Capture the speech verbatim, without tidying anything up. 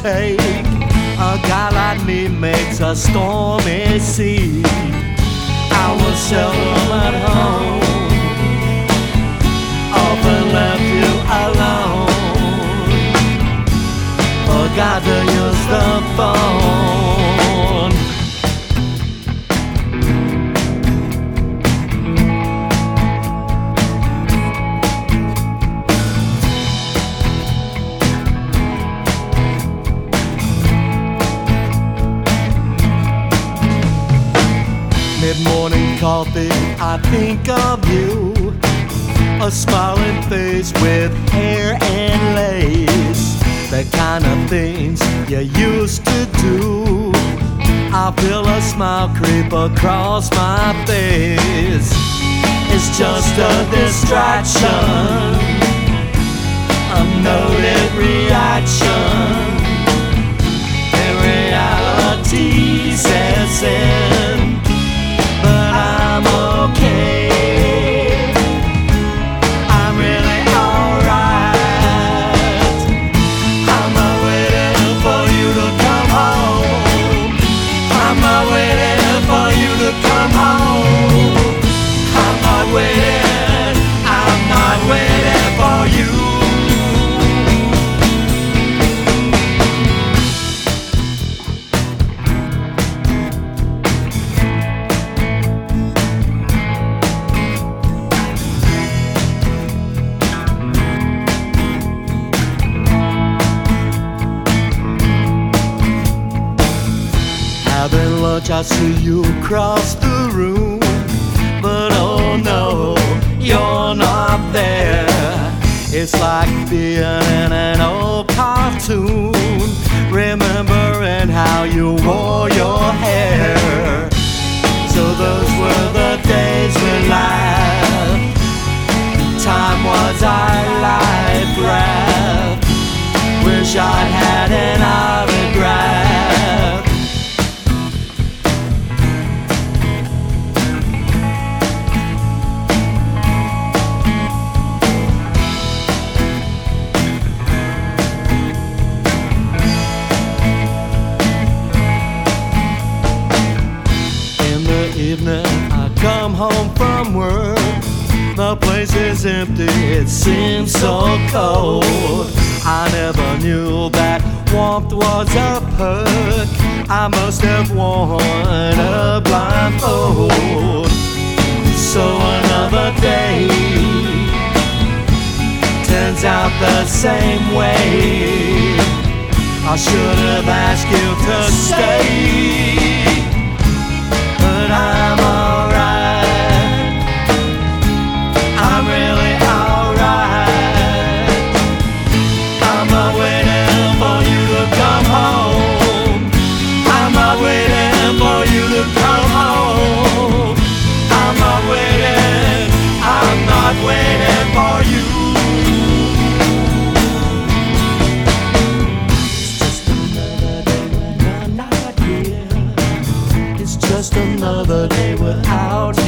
take. A guy like me makes a stormy sea. I was seldom at home, often left you alone, forgot to use the phone. Mid-morning coffee, I think of you, a smiling face with hair and lace, the kind of things you used to do. I feel a smile creep across my face. It's just a distraction, a noted reaction. In reality sets in, but I'm okay. I'm really alright. I'm not waiting for you to come home. I'm not waiting for you to come home. I'm not waiting. I'm not waiting for you. Having lunch, I see you cross the room, but oh no, you're not there. It's like being in an old cartoon, remembering how you wore your hair. So those were the days we laughed. Time was our life raft. Wish I had an autograph. Evening, I come home from work. The place is empty, it seems so cold. I never knew that warmth was a perk. I must have worn a blindfold. So another day turns out the same way. I should have asked you to stay, but I'm alright. I'm really alright. I'm not waiting for you to come home. I'm not waiting for you to come home. I'm not waiting. I'm not waiting for you. Just another day without